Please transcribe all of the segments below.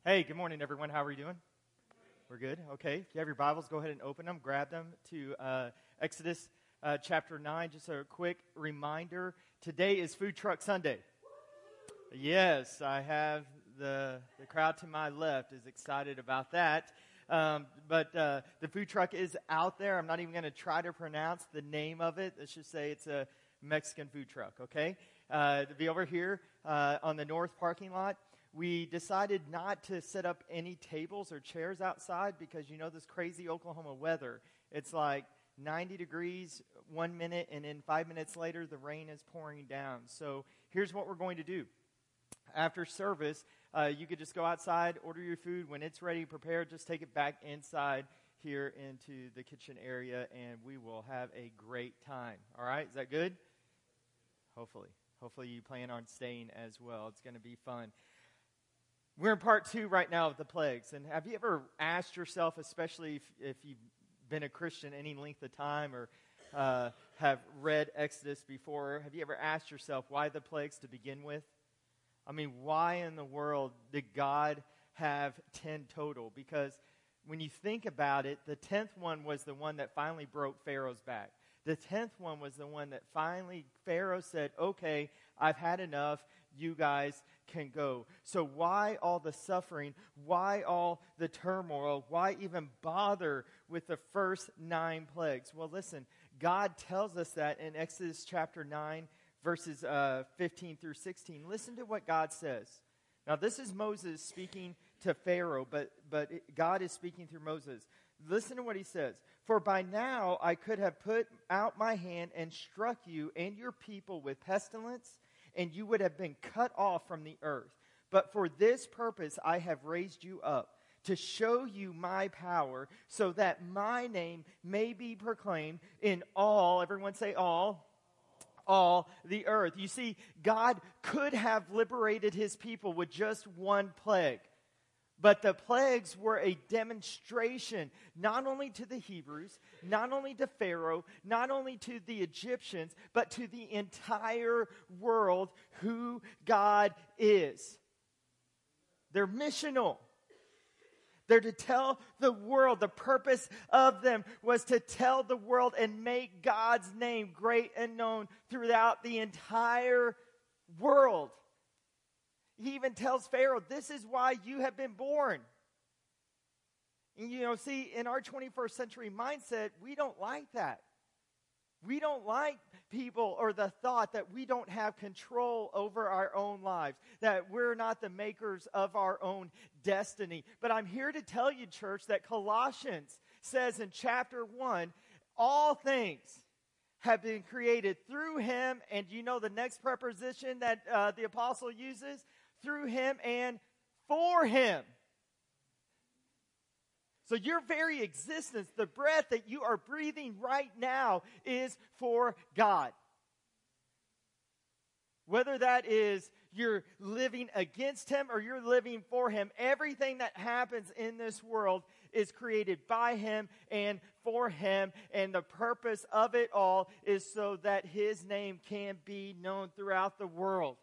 Hey, good morning, everyone. How are you doing? We're good. Okay. If you have your Bibles, go ahead and open them. Grab them to Exodus chapter 9. Just a quick reminder. Today is Food Truck Sunday. Yes, I have the crowd to my left is excited about that. But the food truck is out there. I'm not even going to try to pronounce the name of it. Let's just say it's a Mexican food truck, okay? To be over here on the north parking lot. We decided not to set up any tables or chairs outside because you know this crazy Oklahoma weather. It's like 90 degrees 1 minute, and then 5 minutes later, the rain is pouring down. So here's what we're going to do. After service, you could just go outside, order your food. When it's ready, prepared, just take it back inside here into the kitchen area, and we will have a great time. All right? Is that good? Hopefully. Hopefully you plan on staying as well. It's going to be fun. We're in part 2 right now of the plagues. And have you ever asked yourself, especially if you've been a Christian any length of time or have read Exodus before, have you ever asked yourself why the plagues to begin with? I mean, why in the world did God have 10 total? Because when you think about it, the 10th one was the one that finally broke Pharaoh's back. The 10th one was the one that finally Pharaoh said, okay, I've had enough. You guys can go. So why all the suffering? Why all the turmoil? Why even bother with the first 9 plagues? Well, listen, God tells us that in Exodus chapter 9, verses 15 through 16. Listen to what God says. Now, this is Moses speaking to Pharaoh, but God is speaking through Moses. Listen to what he says. For by now I could have put out my hand and struck you and your people with pestilence, and you would have been cut off from the earth. But for this purpose I have raised you up, to show you my power, so that my name may be proclaimed in all, everyone say all the earth. You see, God could have liberated his people with just one plague. But the plagues were a demonstration, not only to the Hebrews, not only to Pharaoh, not only to the Egyptians, but to the entire world who God is. They're missional. They're to tell the world. The purpose of them was to tell the world and make God's name great and known throughout the entire world. He even tells Pharaoh, this is why you have been born. And see, in our 21st century mindset, we don't like that. We don't like people or the thought that we don't have control over our own lives, that we're not the makers of our own destiny. But I'm here to tell you, church, that Colossians says in chapter 1, all things have been created through him. And you know the next preposition that the apostle uses? Through him and for him. So your very existence, the breath that you are breathing right now, is for God. Whether that is you're living against him or you're living for him, everything that happens in this world is created by him and for him. And the purpose of it all is so that his name can be known throughout the world.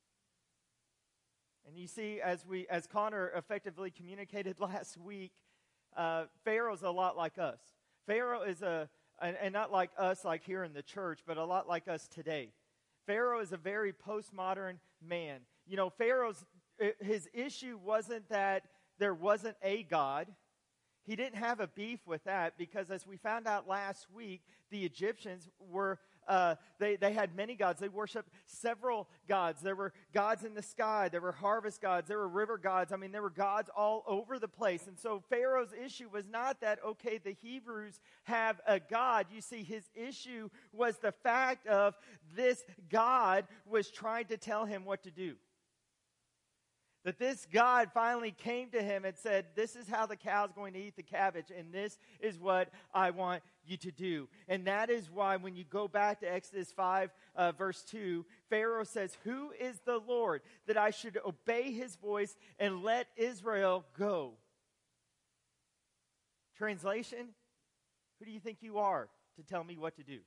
And you see, as Connor effectively communicated last week, Pharaoh's a lot like us. Pharaoh is and not like us like here in the church, but a lot like us today. Pharaoh is a very postmodern man. You know, his issue wasn't that there wasn't a God. He didn't have a beef with that because as we found out last week, the Egyptians were they had many gods. They worshiped several gods. There were gods in the sky. There were harvest gods. There were river gods. I mean, there were gods all over the place. And so Pharaoh's issue was not that, okay, the Hebrews have a God. You see, his issue was the fact of this God was trying to tell him what to do. That this God finally came to him and said, this is how the cow's going to eat the cabbage, and this is what I want you to do. And that is why when you go back to Exodus 5, verse 2, Pharaoh says, who is the Lord that I should obey his voice and let Israel go? Translation, who do you think you are to tell me what to do?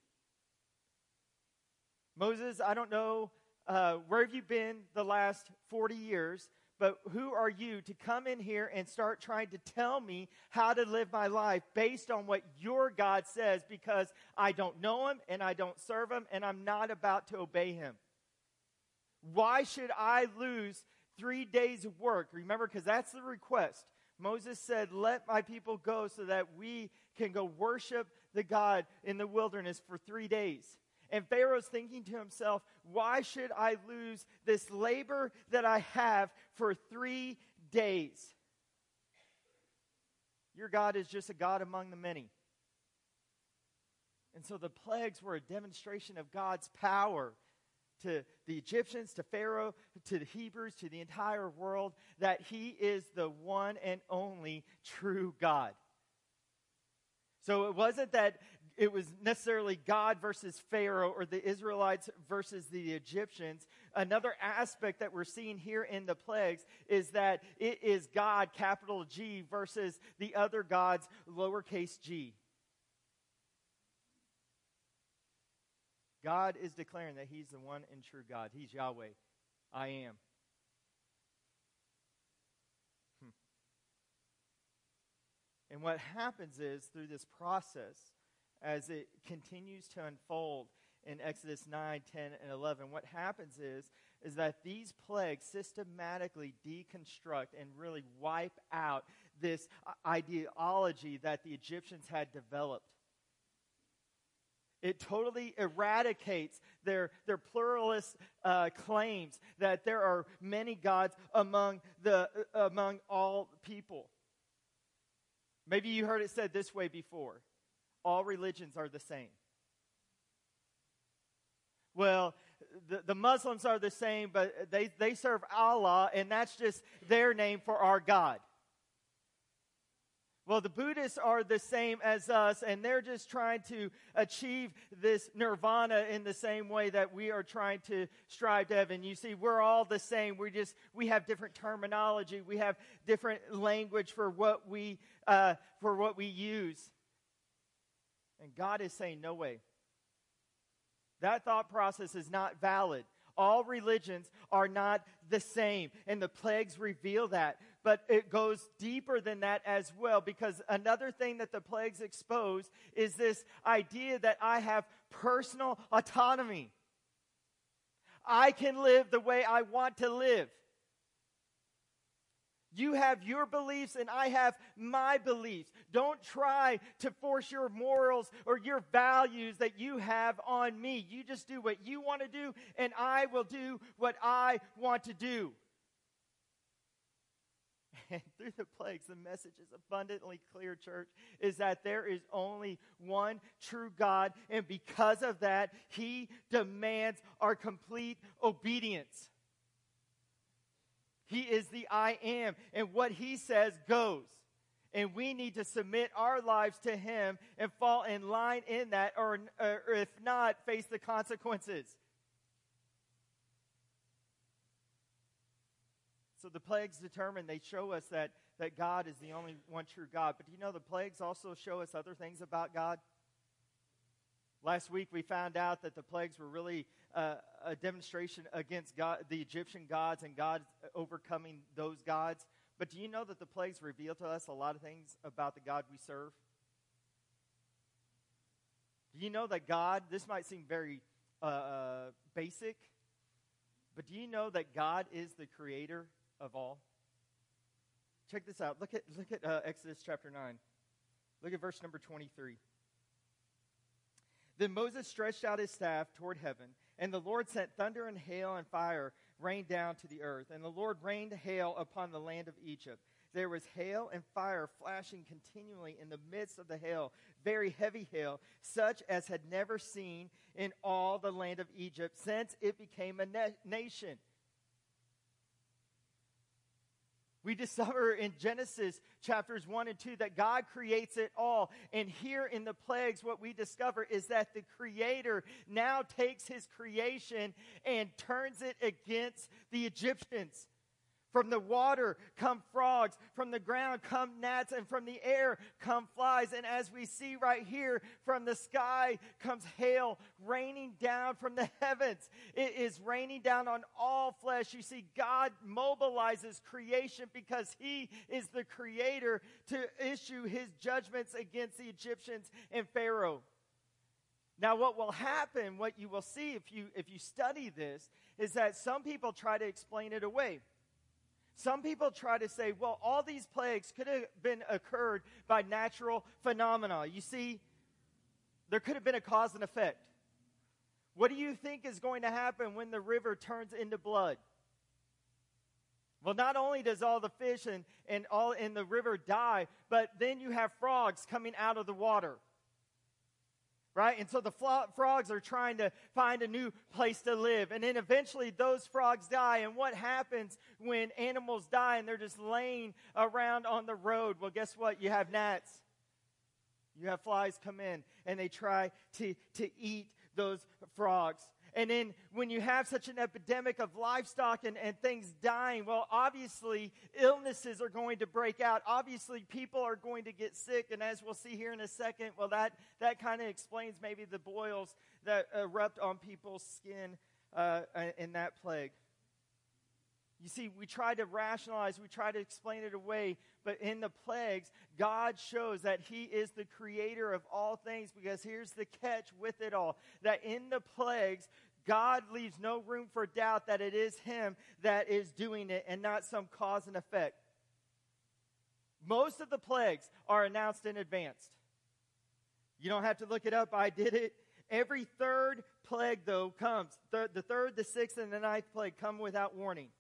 Moses, I don't know, where have you been the last 40 years? but who are you to come in here and start trying to tell me how to live my life based on what your God says, because I don't know him and I don't serve him and I'm not about to obey him? Why should I lose 3 days of work? Remember, because that's the request. Moses said, let my people go so that we can go worship the God in the wilderness for 3 days. And Pharaoh's thinking to himself, why should I lose this labor that I have for 3 days? Your God is just a God among the many. And so the plagues were a demonstration of God's power to the Egyptians, to Pharaoh, to the Hebrews, to the entire world, that he is the one and only true God. So it wasn't that it was necessarily God versus Pharaoh or the Israelites versus the Egyptians. Another aspect that we're seeing here in the plagues is that it is God, capital G, versus the other gods, lowercase g. God is declaring that he's the one and true God. He's Yahweh. I am. And what happens is, through this process, as it continues to unfold in Exodus 9, 10, and 11, what happens is that these plagues systematically deconstruct and really wipe out this ideology that the Egyptians had developed. It totally eradicates their pluralist claims that there are many gods among all people. Maybe you heard it said this way before. All religions are the same. Well, the Muslims are the same, but they serve Allah, and that's just their name for our God. Well, the Buddhists are the same as us, and they're just trying to achieve this nirvana in the same way that we are trying to strive to heaven. You see, we're all the same. We have different terminology. We have different language for what we use. And God is saying, no way. That thought process is not valid. All religions are not the same, and the plagues reveal that. But it goes deeper than that as well, because another thing that the plagues expose is this idea that I have personal autonomy. I can live the way I want to live. You have your beliefs and I have my beliefs. Don't try to force your morals or your values that you have on me. You just do what you want to do, and I will do what I want to do. And through the plagues, the message is abundantly clear, church, is that there is only one true God, and because of that, he demands our complete obedience. He is the I am, and what he says goes. And we need to submit our lives to him and fall in line in that, or if not, face the consequences. So the plagues they show us that God is the only one true God. But do you know the plagues also show us other things about God? Last week we found out that the plagues were really a demonstration against God, the Egyptian gods, and God overcoming those gods. But do you know that the plagues reveal to us a lot of things about the God we serve? Do you know that God, this might seem very basic, but do you know that God is the creator of all? Check this out. Look at Exodus chapter 9. Look at verse number 23. Then Moses stretched out his staff toward heaven, and the Lord sent thunder and hail and fire rained down to the earth. And the Lord rained hail upon the land of Egypt. There was hail and fire flashing continually in the midst of the hail, very heavy hail, such as had never seen in all the land of Egypt since it became a nation. We discover in Genesis chapters 1 and 2 that God creates it all. And here in the plagues, what we discover is that the Creator now takes his creation and turns it against the Egyptians. From the water come frogs, from the ground come gnats, and from the air come flies. And as we see right here, from the sky comes hail raining down from the heavens. It is raining down on all flesh. You see, God mobilizes creation because He is the creator to issue His judgments against the Egyptians and Pharaoh. Now, what will happen, what you will see if you study this, is that some people try to explain it away. Some people try to say, well, all these plagues could have been occurred by natural phenomena. You see, there could have been a cause and effect. What do you think is going to happen when the river turns into blood? Well, not only does all the fish and all in the river die, but then you have frogs coming out of the water. Right? And so the frogs are trying to find a new place to live. And then eventually those frogs die. And what happens when animals die and they're just laying around on the road? Well, guess what? You have gnats. You have flies come in and they try to eat those frogs. And then when you have such an epidemic of livestock and things dying, well, obviously illnesses are going to break out. Obviously people are going to get sick. And as we'll see here in a second, well, that kind of explains maybe the boils that erupt on people's skin in that plague. You see, we try to rationalize, we try to explain it away, but in the plagues, God shows that He is the creator of all things, because here's the catch with it all, that in the plagues, God leaves no room for doubt that it is Him that is doing it and not some cause and effect. Most of the plagues are announced in advance. You don't have to look it up, I did it. Every third plague, though, comes. The third, the sixth, and the ninth plague come without warning.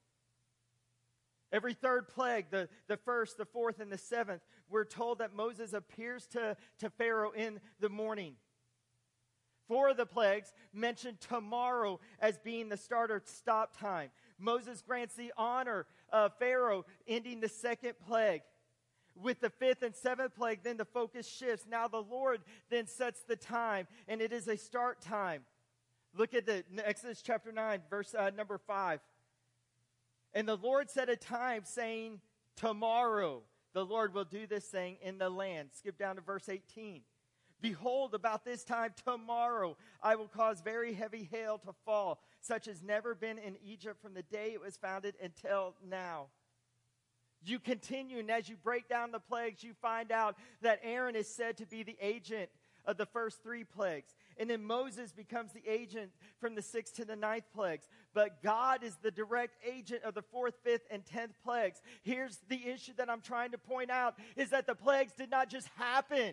Every third plague, the first, the fourth, and the seventh, we're told that Moses appears to Pharaoh in the morning. 4 of the plagues mention tomorrow as being the start or stop time. Moses grants the honor of Pharaoh, ending the second plague. With the 5th and 7th plague, then the focus shifts. Now the Lord then sets the time, and it is a start time. Look at Exodus chapter 9, verse number 5. And the Lord set a time, saying, tomorrow the Lord will do this thing in the land. Skip down to verse 18. Behold, about this time tomorrow I will cause very heavy hail to fall, such as never been in Egypt from the day it was founded until now. You continue, and as you break down the plagues, you find out that Aaron is said to be the agent of the first 3 plagues. And then Moses becomes the agent from the 6th to the 9th plagues. But God is the direct agent of the 4th, 5th, and 10th plagues. Here's the issue that I'm trying to point out, is that the plagues did not just happen.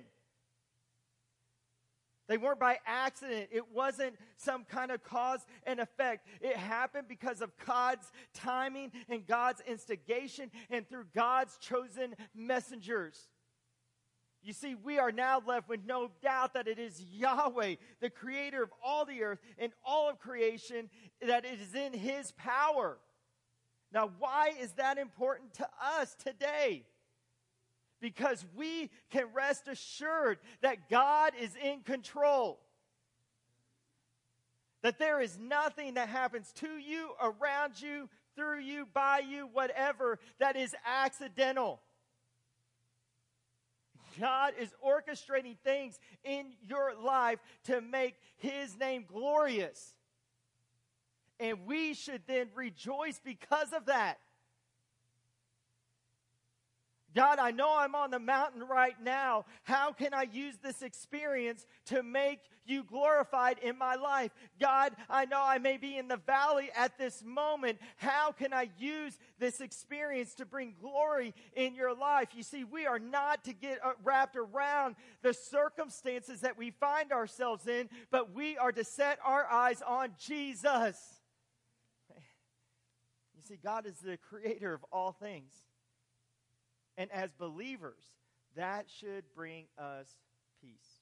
They weren't by accident. It wasn't some kind of cause and effect. It happened because of God's timing and God's instigation and through God's chosen messengers. You see, we are now left with no doubt that it is Yahweh, the creator of all the earth and all of creation, that it is in His power. Now, why is that important to us today? Because we can rest assured that God is in control. That there is nothing that happens to you, around you, through you, by you, whatever, that is accidental. God is orchestrating things in your life to make His name glorious. And we should then rejoice because of that. God, I know I'm on the mountain right now. How can I use this experience to make you glorified in my life? God, I know I may be in the valley at this moment. How can I use this experience to bring glory in your life? You see, we are not to get wrapped around the circumstances that we find ourselves in, but we are to set our eyes on Jesus. You see, God is the creator of all things. And as believers, that should bring us peace.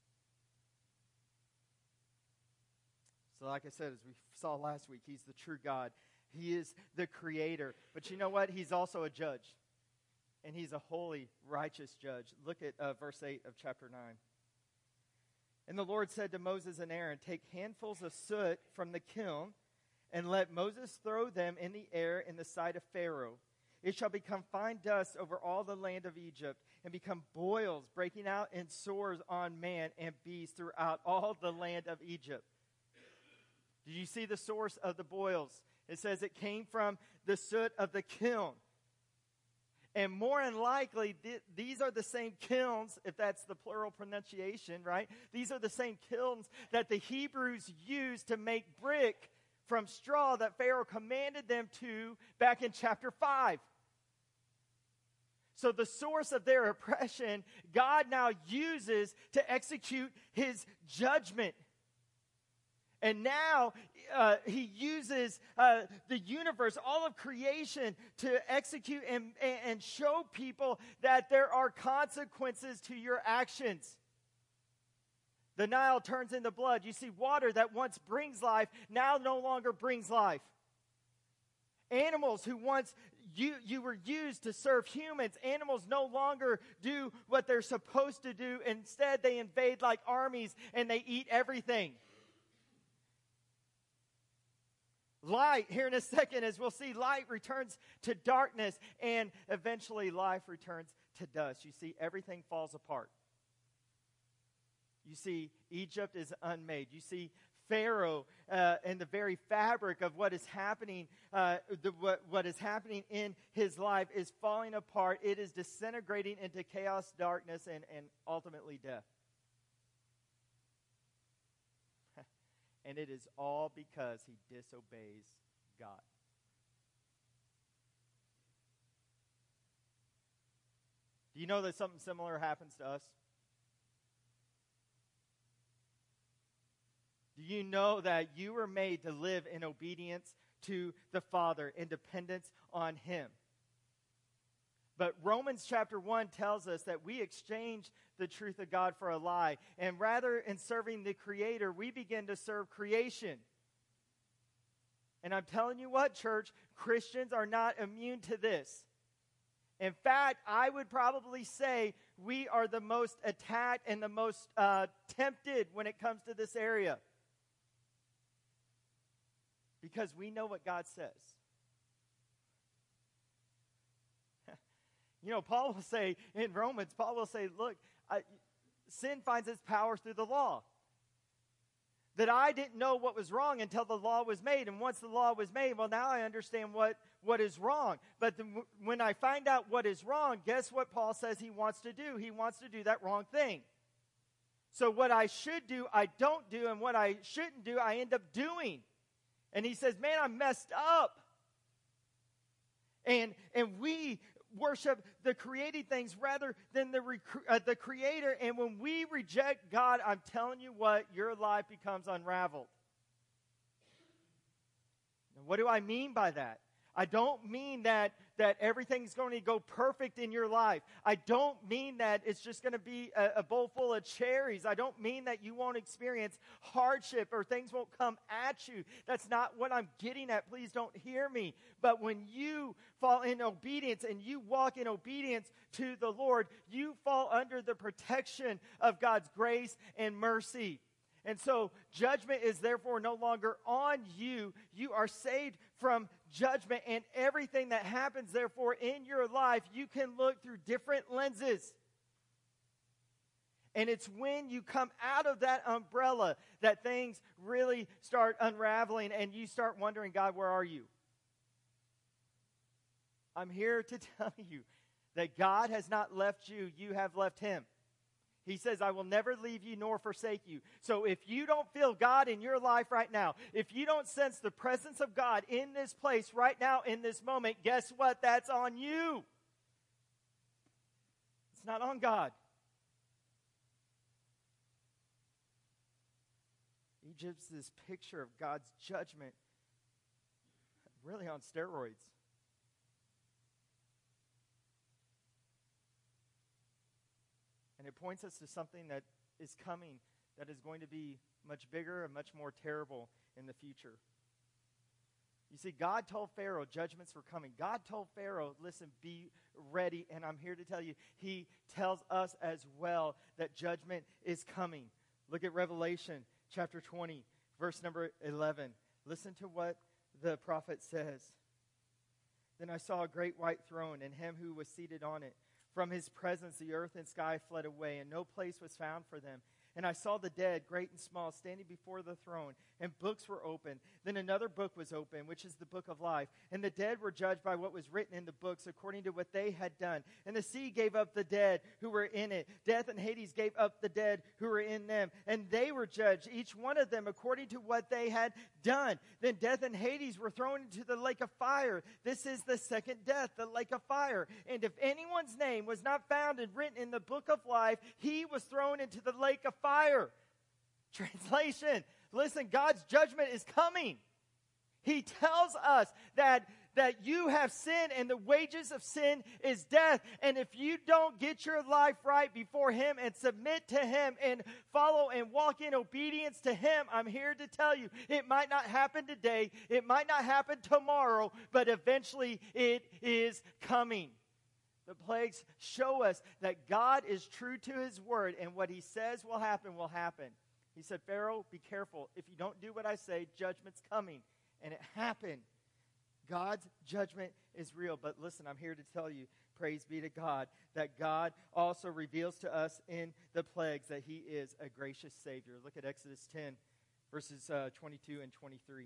So like I said, as we saw last week, He's the true God. He is the creator. But you know what? He's also a judge. And He's a holy, righteous judge. Look at verse 8 of chapter 9. And the Lord said to Moses and Aaron, take handfuls of soot from the kiln and let Moses throw them in the air in the sight of Pharaoh. It shall become fine dust over all the land of Egypt, and become boils breaking out in sores on man and beast throughout all the land of Egypt. Did you see the source of the boils? It says it came from the soot of the kiln. And more than likely, these are the same kilns, if that's the plural pronunciation, right? These are the same kilns that the Hebrews used to make brick from straw that Pharaoh commanded them to back in chapter 5. So the source of their oppression, God now uses to execute his judgment. And now he uses the universe, all of creation, to execute and show people that there are consequences to your actions. The Nile turns into blood. You see, water that once brings life now no longer brings life. Animals who once you were used to serve humans, animals no longer do what they're supposed to do. Instead, they invade like armies and they eat everything. Light, here in a second, as we'll see, light returns to darkness, and eventually life returns to dust. You see, everything falls apart. You see, Egypt is unmade. You see, Pharaoh and the very fabric of what is happening, what is happening in his life is falling apart. It is disintegrating into chaos, darkness, and ultimately death. And it is all because he disobeys God. Do you know that something similar happens to us? Do you know that you were made to live in obedience to the Father, in dependence on him? But Romans chapter 1 tells us that we exchange the truth of God for a lie. And rather in serving the Creator, we begin to serve creation. And I'm telling you what, church, Christians are not immune to this. In fact, I would probably say we are the most attacked and the most tempted when it comes to this area. Because we know what God says. You know, Paul will say in Romans, look, sin finds its power through the law. That I didn't know what was wrong until the law was made. And once the law was made, well, now I understand what is wrong. But when I find out what is wrong, guess what Paul says he wants to do? He wants to do that wrong thing. So what I should do, I don't do. And what I shouldn't do, I end up doing. And he says, man, I'm messed up. And we worship the created things rather than the Creator. And when we reject God, I'm telling you what, your life becomes unraveled. Now, what do I mean by that? I don't mean that everything's going to go perfect in your life. I don't mean that it's just going to be a bowl full of cherries. I don't mean that you won't experience hardship or things won't come at you. That's not what I'm getting at. Please don't hear me. But when you fall in obedience and you walk in obedience to the Lord, you fall under the protection of God's grace and mercy. And so judgment is therefore no longer on you. You are saved from judgment, and everything that happens therefore in your life, you can look through different lenses. And it's when you come out of that umbrella that things really start unraveling and you start wondering, God, where are you? I'm here to tell you that God has not left you, you have left him. He says, I will never leave you nor forsake you. So if you don't feel God in your life right now, if you don't sense the presence of God in this place right now in this moment, guess what? That's on you. It's not on God. Egypt's this picture of God's judgment, really on steroids. And it points us to something that is coming that is going to be much bigger and much more terrible in the future. You see, God told Pharaoh judgments were coming. God told Pharaoh, listen, be ready. And I'm here to tell you, he tells us as well that judgment is coming. Look at Revelation chapter 20, verse number 11. Listen to what the prophet says. Then I saw a great white throne, and him who was seated on it. From his presence the earth and sky fled away, and no place was found for them. And I saw the dead, great and small, standing before the throne, and books were opened. Then another book was opened, which is the book of life. And the dead were judged by what was written in the books, according to what they had done. And the sea gave up the dead who were in it. Death and Hades gave up the dead who were in them. And they were judged, each one of them, according to what they had done. Then death and Hades were thrown into the lake of fire. This is the second death, the lake of fire. And if anyone's name was not found and written in the book of life, he was thrown into the lake of fire. Translation, listen, God's judgment is coming. He tells us that you have sin and the wages of sin is death. And if you don't get your life right before Him and submit to Him and follow and walk in obedience to Him, I'm here to tell you, it might not happen today, it might not happen tomorrow, but eventually it is coming. The plagues show us that God is true to His word, and what He says will happen will happen. He said, Pharaoh, be careful. If you don't do what I say, judgment's coming. And it happened. God's judgment is real. But listen, I'm here to tell you, praise be to God, that God also reveals to us in the plagues that He is a gracious Savior. Look at Exodus 10, verses 22 and 23.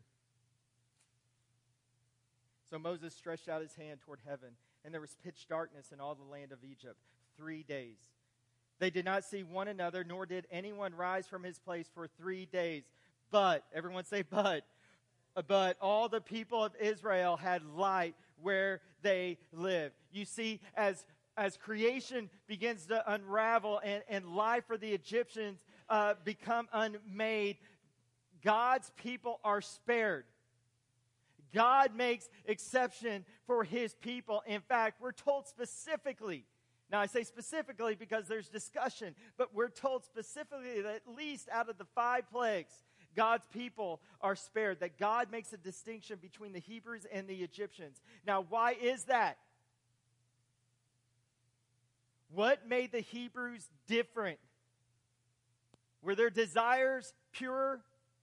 So Moses stretched out his hand toward heaven, and there was pitch darkness in all the land of Egypt 3 days. They did not see one another, nor did anyone rise from his place for 3 days. But, everyone say but all the people of Israel had light where they lived. You see, as creation begins to unravel and life for the Egyptians become unmade, God's people are spared. God makes exception for His people. In fact, we're told specifically, now I say specifically because there's discussion, but we're told specifically that at least out of the 5 plagues, God's people are spared, that God makes a distinction between the Hebrews and the Egyptians. Now, why is that? What made the Hebrews different? Were their desires pure?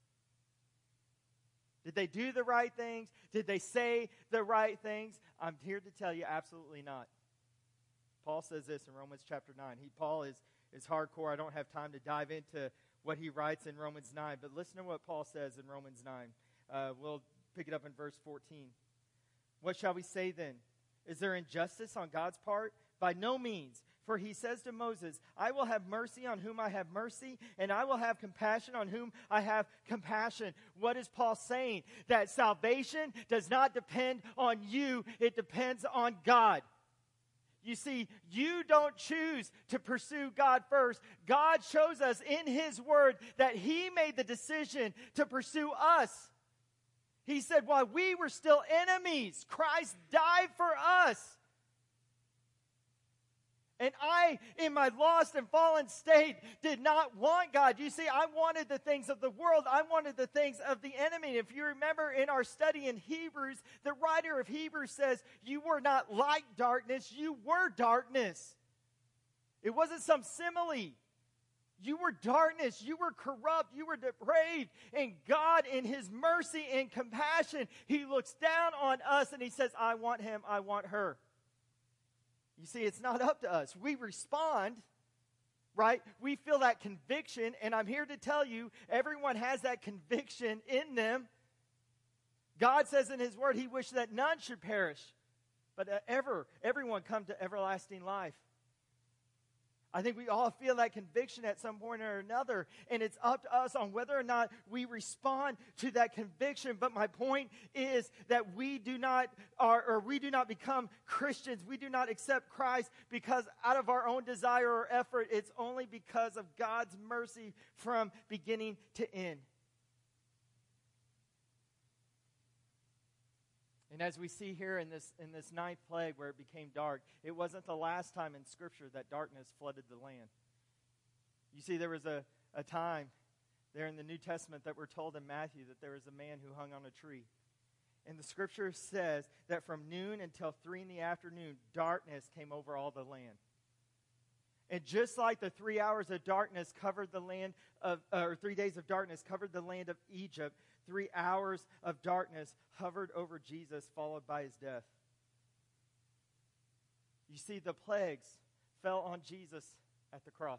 Did they do the right things? Did they say the right things? I'm here to tell you, absolutely not. Paul says this in Romans chapter 9. Paul is hardcore. I don't have time to dive into what he writes in Romans 9, but listen to what Paul says in Romans 9. We'll pick it up in verse 14. What shall we say then? Is there injustice on God's part? By no means. For he says to Moses, I will have mercy on whom I have mercy, and I will have compassion on whom I have compassion. What is Paul saying? That salvation does not depend on you, it depends on God. You see, you don't choose to pursue God first. God shows us in His Word that He made the decision to pursue us. He said, while we were still enemies, Christ died for us. And I, in my lost and fallen state, did not want God. You see, I wanted the things of the world. I wanted the things of the enemy. If you remember in our study in Hebrews, the writer of Hebrews says, you were not like darkness, you were darkness. It wasn't some simile. You were darkness, you were corrupt, you were depraved. And God, in His mercy and compassion, He looks down on us and He says, I want him, I want her. You see, it's not up to us. We respond, right? We feel that conviction, and I'm here to tell you, everyone has that conviction in them. God says in His Word, He wished that none should perish, but everyone come to everlasting life. I think we all feel that conviction at some point or another, and it's up to us on whether or not we respond to that conviction. But my point is that we do not become Christians. We do not accept Christ because out of our own desire or effort. It's only because of God's mercy from beginning to end. And as we see here in this 9th plague where it became dark, it wasn't the last time in Scripture that darkness flooded the land. You see, there was a time there in the New Testament that we're told in Matthew that there was a man who hung on a tree. And the Scripture says that from noon until 3 in the afternoon, darkness came over all the land. And just like the 3 hours of darkness covered the land or 3 days of darkness covered the land of Egypt, 3 hours of darkness hovered over Jesus, followed by His death. You see, the plagues fell on Jesus at the cross.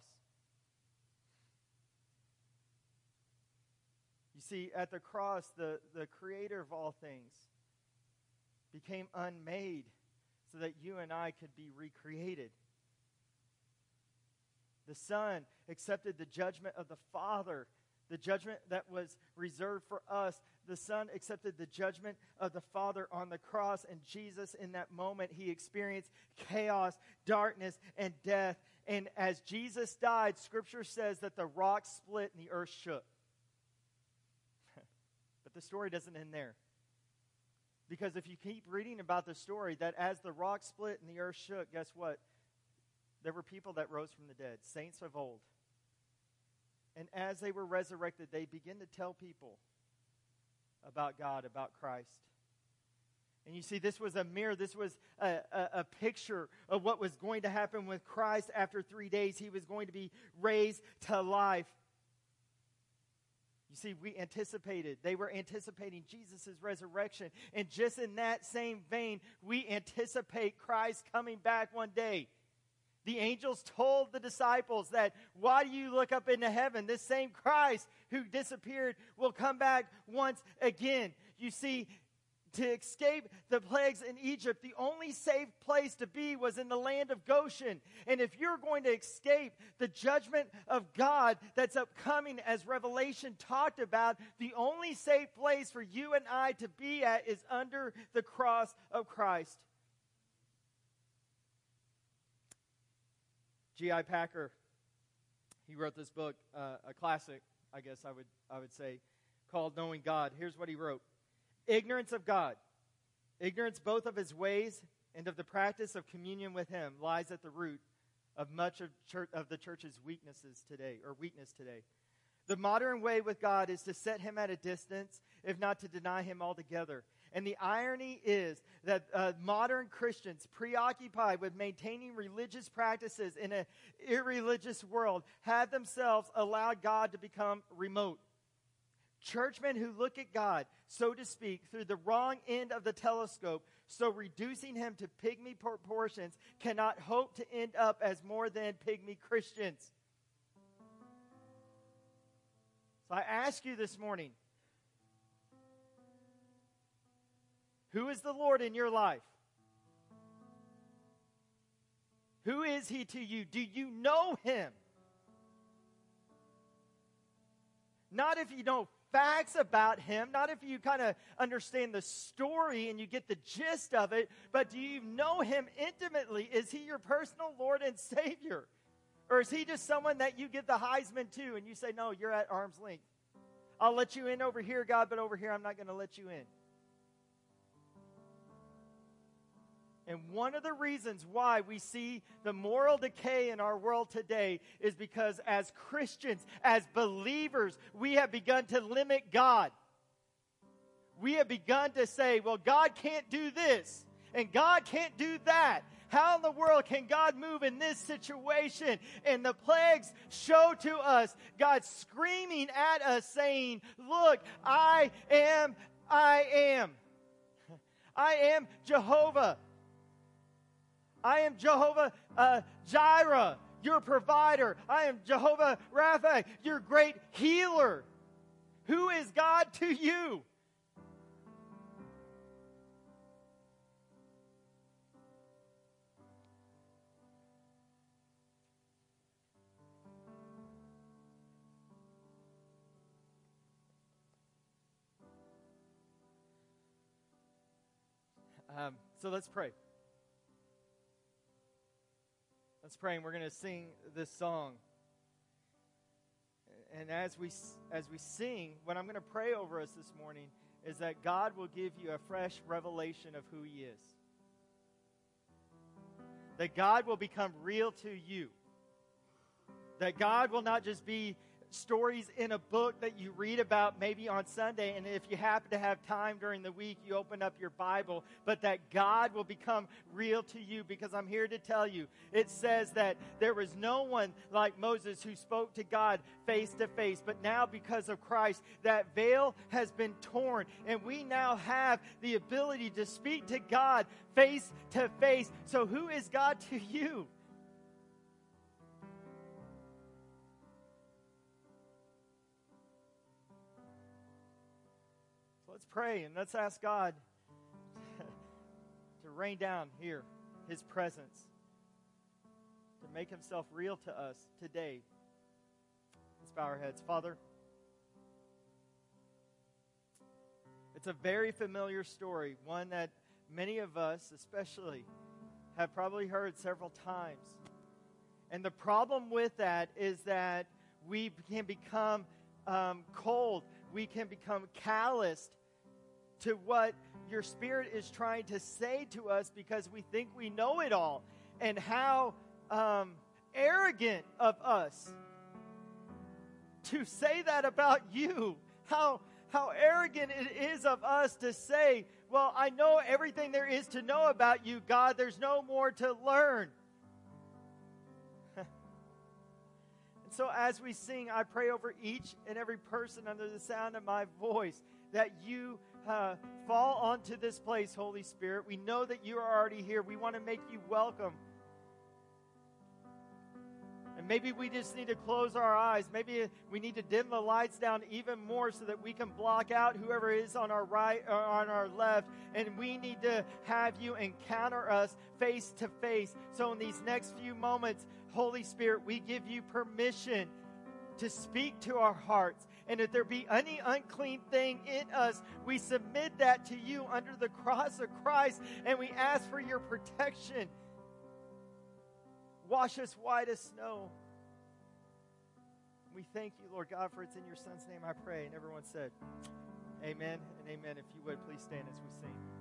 You see, at the cross, the creator of all things became unmade so that you and I could be recreated. The Son accepted the judgment of the Father, the judgment that was reserved for us. The Son accepted the judgment of the Father on the cross, and Jesus, in that moment, he experienced chaos, darkness, and death. And as Jesus died, Scripture says that the rock split and the earth shook. But the story doesn't end there. Because if you keep reading about the story, that as the rock split and the earth shook, guess what? There were people that rose from the dead, saints of old. And as they were resurrected, they begin to tell people about God, about Christ. And you see, this was a mirror. This was a picture of what was going to happen with Christ after 3 days. He was going to be raised to life. You see, they were anticipating Jesus' resurrection. And just in that same vein, we anticipate Christ coming back one day. The angels told the disciples that, why do you look up into heaven? This same Christ who disappeared will come back once again. You see, to escape the plagues in Egypt, the only safe place to be was in the land of Goshen. And if you're going to escape the judgment of God that's upcoming, as Revelation talked about, the only safe place for you and I to be at is under the cross of Christ. G.I. Packer, he wrote this book, a classic, I guess I would say, called Knowing God. Here's what he wrote. Ignorance of God, ignorance both of his ways and of the practice of communion with him, lies at the root of much of the church's weakness today. The modern way with God is to set him at a distance, if not to deny him altogether. And the irony is that modern Christians, preoccupied with maintaining religious practices in an irreligious world, have themselves allowed God to become remote. Churchmen who look at God, so to speak, through the wrong end of the telescope, so reducing him to pygmy proportions, cannot hope to end up as more than pygmy Christians. So I ask you this morning, who is the Lord in your life? Who is he to you? Do you know him? Not if you know facts about him, not if you kind of understand the story and you get the gist of it, but do you know him intimately? Is he your personal Lord and Savior? Or is he just someone that you give the Heisman to and you say, no, you're at arm's length. I'll let you in over here, God, but over here I'm not going to let you in. And one of the reasons why we see the moral decay in our world today is because as Christians, as believers, we have begun to limit God. We have begun to say, well, God can't do this, and God can't do that. How in the world can God move in this situation? And the plagues show to us God screaming at us saying, look, I am Jehovah. I am Jehovah Jireh, your provider. I am Jehovah Rapha, your great healer. Who is God to you? So let's pray. Let's pray, and we're going to sing this song. And as we sing, what I'm going to pray over us this morning is that God will give you a fresh revelation of who he is. That God will become real to you. That God will not just be stories in a book that you read about maybe on Sunday, and if you happen to have time during the week, you open up your Bible, but that God will become real to you, because I'm here to tell you, it says that there was no one like Moses who spoke to God face to face, but now because of Christ, that veil has been torn, and we now have the ability to speak to God face to face. So who is God to you? Let's pray and let's ask God to rain down here His presence, to make Himself real to us today. Let's bow our heads. Father, it's a very familiar story, one that many of us especially have probably heard several times. And the problem with that is that we can become cold. We can become calloused to what your Spirit is trying to say to us, because we think we know it all. And how arrogant of us to say that about you. How arrogant it is of us to say, well, I know everything there is to know about you, God. There's no more to learn. And so as we sing, I pray over each and every person under the sound of my voice that you fall onto this place, Holy Spirit. We know that you are already here. We want to make you welcome. And maybe we just need to close our eyes. Maybe we need to dim the lights down even more so that we can block out whoever is on our right or on our left. And we need to have you encounter us face to face. So in these next few moments, Holy Spirit, we give you permission to speak to our hearts. And if there be any unclean thing in us, we submit that to you under the cross of Christ, and we ask for your protection. Wash us white as snow. We thank you, Lord God, for it's in your Son's name I pray. And everyone said, amen and amen. If you would, please stand as we sing.